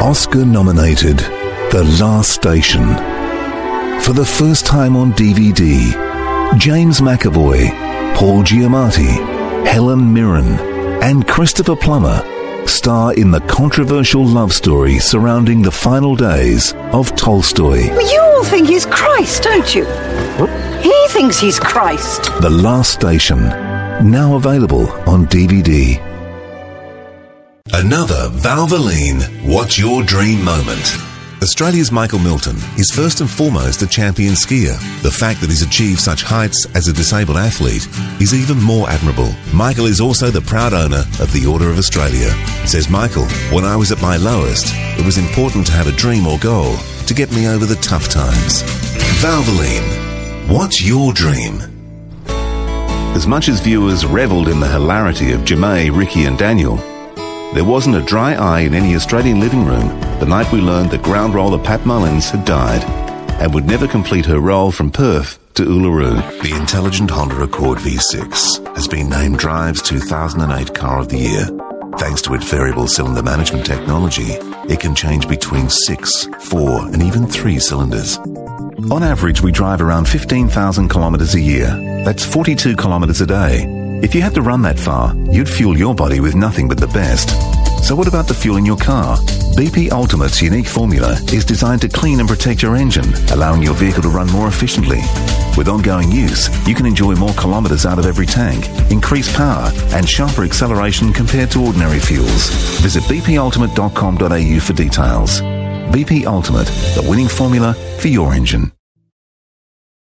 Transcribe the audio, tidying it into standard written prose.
Oscar-nominated The Last Station. For the first time on DVD, James McAvoy, Paul Giamatti, Helen Mirren, and Christopher Plummer star in the controversial love story surrounding the final days of Tolstoy. Well, you all think he's Christ, don't you? He thinks he's Christ. The Last Station, now available on DVD. Another Valvoline What's Your Dream moment. Australia's Michael Milton is first and foremost a champion skier. The fact that he's achieved such heights as a disabled athlete is even more admirable. Michael is also the proud owner of the Order of Australia. Says Michael, when I was at my lowest, it was important to have a dream or goal to get me over the tough times. Valvoline, what's your dream? As much as viewers revelled in the hilarity of Jemay, Ricky and Daniel, there wasn't a dry eye in any Australian living room the night we learned that ground roller Pat Mullins had died and would never complete her roll from Perth to Uluru. The intelligent Honda Accord V6 has been named Drive's 2008 Car of the Year. Thanks to its variable cylinder management technology, it can change between 6, 4 and even 3 cylinders. On average, we drive around 15,000 kilometres a year. That's 42 kilometres a day. If you had to run that far, you'd fuel your body with nothing but the best. So what about the fuel in your car? BP Ultimate's unique formula is designed to clean and protect your engine, allowing your vehicle to run more efficiently. With ongoing use, you can enjoy more kilometres out of every tank, increase power, and sharper acceleration compared to ordinary fuels. Visit bpultimate.com.au for details. BP Ultimate, the winning formula for your engine.